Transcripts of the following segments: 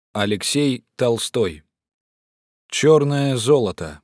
Алексей Толстой. Черное золото.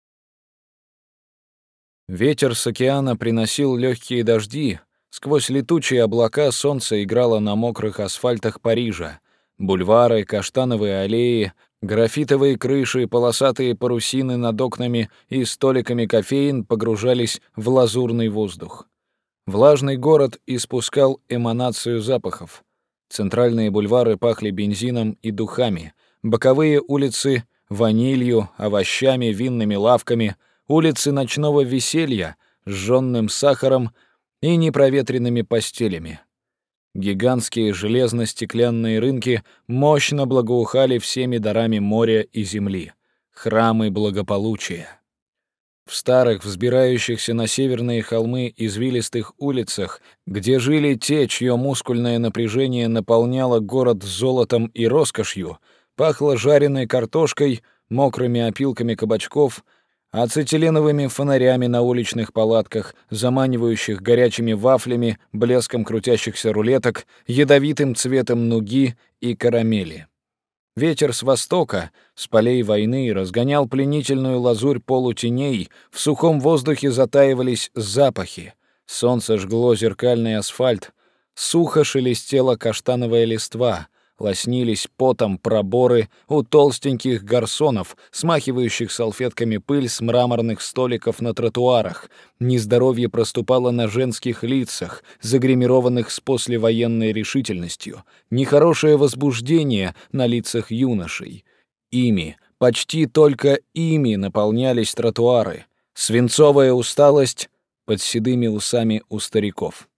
Ветер с океана приносил легкие дожди, сквозь летучие облака солнце играло на мокрых асфальтах Парижа. Бульвары, каштановые аллеи, графитовые крыши, полосатые парусины над окнами и столиками кофеин погружались в лазурный воздух. Влажный город испускал эманацию запахов. Центральные бульвары пахли бензином и духами, боковые улицы — ванилью, овощами, винными лавками, улицы ночного веселья — жжённым сахаром и непроветренными постелями. Гигантские железно-стеклянные рынки мощно благоухали всеми дарами моря и земли, храмы благополучия. В старых, взбирающихся на северные холмы извилистых улицах, где жили те, чье мускульное напряжение наполняло город золотом и роскошью, пахло жареной картошкой, мокрыми опилками кабачков, ацетиленовыми фонарями на уличных палатках, заманивающих горячими вафлями, блеском крутящихся рулеток, ядовитым цветом нуги и карамели. Ветер с востока, с полей войны, разгонял пленительную лазурь полутеней, в сухом воздухе затаивались запахи. Солнце жгло зеркальный асфальт, сухо шелестела каштановая листва, лоснились потом проборы у толстеньких гарсонов, смахивающих салфетками пыль с мраморных столиков на тротуарах. Нездоровье проступало на женских лицах, загримированных с послевоенной решительностью. Нехорошее возбуждение на лицах юношей. Ими, почти только ими наполнялись тротуары. Свинцовая усталость под седыми усами у стариков.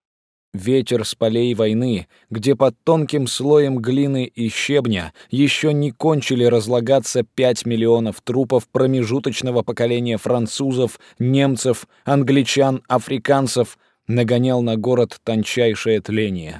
Ветер с полей войны, где под тонким слоем глины и щебня еще не кончили разлагаться 5 миллионов трупов промежуточного поколения французов, немцев, англичан, африканцев, нагонял на город тончайшее тление.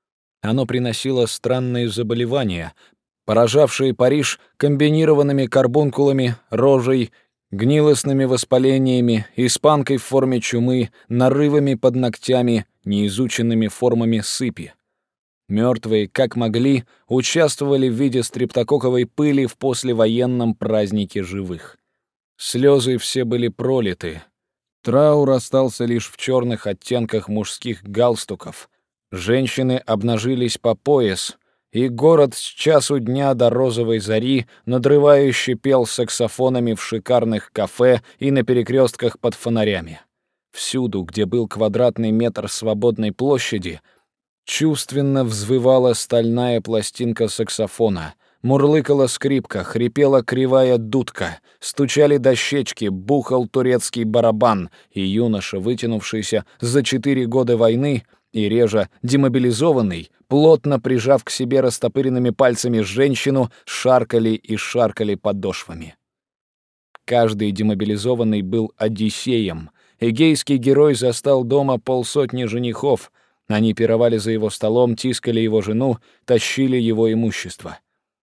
Оно приносило странные заболевания, поражавшие Париж комбинированными карбункулами, рожей, гнилостными воспалениями, испанкой в форме чумы, нарывами под ногтями, неизученными формами сыпи. Мертвые, как могли, участвовали в виде стрептококковой пыли в послевоенном празднике живых. Слезы все были пролиты. Траур остался лишь в черных оттенках мужских галстуков. Женщины обнажились по пояс, и город с часу дня до розовой зари надрывающе пел саксофонами в шикарных кафе и на перекрестках под фонарями. Всюду, где был квадратный метр свободной площади, чувственно взвывала стальная пластинка саксофона, мурлыкала скрипка, хрипела кривая дудка, стучали дощечки, бухал турецкий барабан, и юноша, вытянувшийся за 4 года войны, и реже демобилизованный, плотно прижав к себе растопыренными пальцами женщину, шаркали и шаркали подошвами. Каждый демобилизованный был Одиссеем. Эгейский герой застал дома 50 женихов. Они пировали за его столом, тискали его жену, тащили его имущество.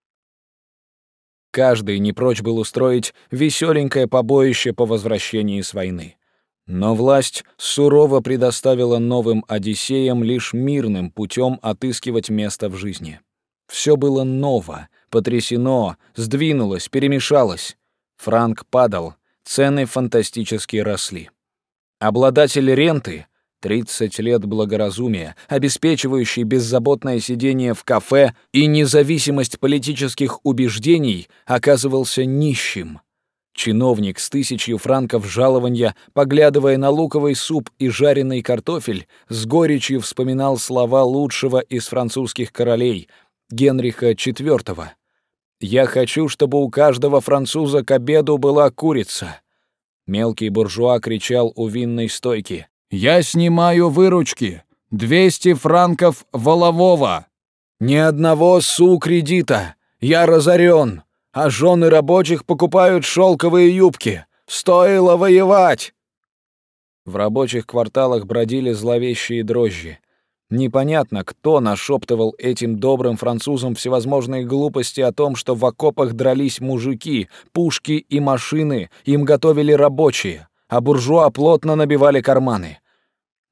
Каждый не прочь был устроить веселенькое побоище по возвращении с войны. Но власть сурово предоставила новым Одиссеям лишь мирным путем отыскивать место в жизни. Все было ново, потрясено, сдвинулось, перемешалось. Франк падал, цены фантастически росли. Обладатель ренты, 30 лет благоразумия, обеспечивающий беззаботное сидение в кафе и независимость политических убеждений, оказывался нищим. Чиновник с 1000 франков жалованья, поглядывая на луковый суп и жареный картофель, с горечью вспоминал слова лучшего из французских королей, Генриха IV. «Я хочу, чтобы у каждого француза к обеду была курица». Мелкий буржуа кричал у винной стойки: «Я снимаю выручки! 200 франков волового! Ни одного су кредита! Я разорен! А жены рабочих покупают шелковые юбки! Стоило воевать!» В рабочих кварталах бродили зловещие дрожжи. Непонятно, кто нашептывал этим добрым французам всевозможные глупости о том, что в окопах дрались мужики, пушки и машины им готовили рабочие, а буржуа плотно набивали карманы.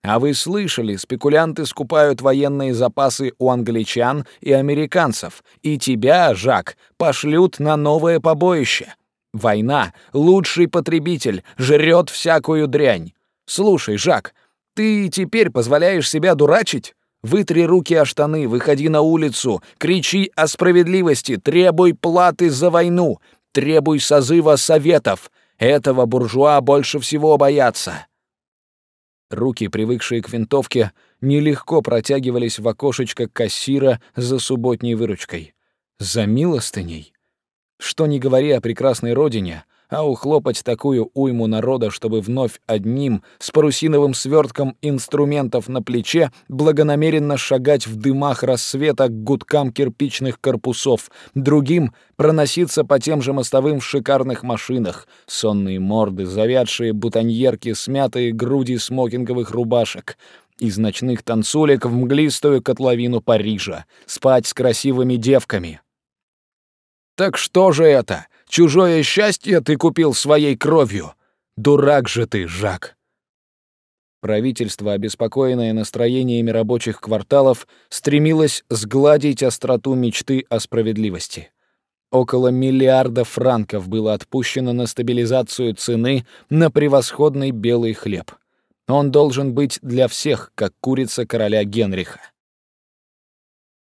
А вы слышали, спекулянты скупают военные запасы у англичан и американцев, и тебя, Жак, пошлют на новое побоище. Война — лучший потребитель, жрет всякую дрянь. Слушай, Жак, ты теперь позволяешь себя дурачить? Вытри руки о штаны, выходи на улицу, кричи о справедливости, требуй платы за войну, требуй созыва советов. Этого буржуа больше всего боятся. Руки, привыкшие к винтовке, нелегко протягивались в окошечко кассира за субботней выручкой. За милостыней? Что ни говори о прекрасной родине, а ухлопать такую уйму народа, чтобы вновь одним, с парусиновым свертком инструментов на плече, благонамеренно шагать в дымах рассвета к гудкам кирпичных корпусов, другим — проноситься по тем же мостовым в шикарных машинах, сонные морды, завядшие бутоньерки, смятые груди смокинговых рубашек, из ночных танцулек в мглистую котловину Парижа, спать с красивыми девками. Так что же это? Чужое счастье ты купил своей кровью? Дурак же ты, Жак!» Правительство, обеспокоенное настроениями рабочих кварталов, стремилось сгладить остроту мечты о справедливости. Около миллиарда франков было отпущено на стабилизацию цены на превосходный белый хлеб. Он должен быть для всех, как курица короля Генриха.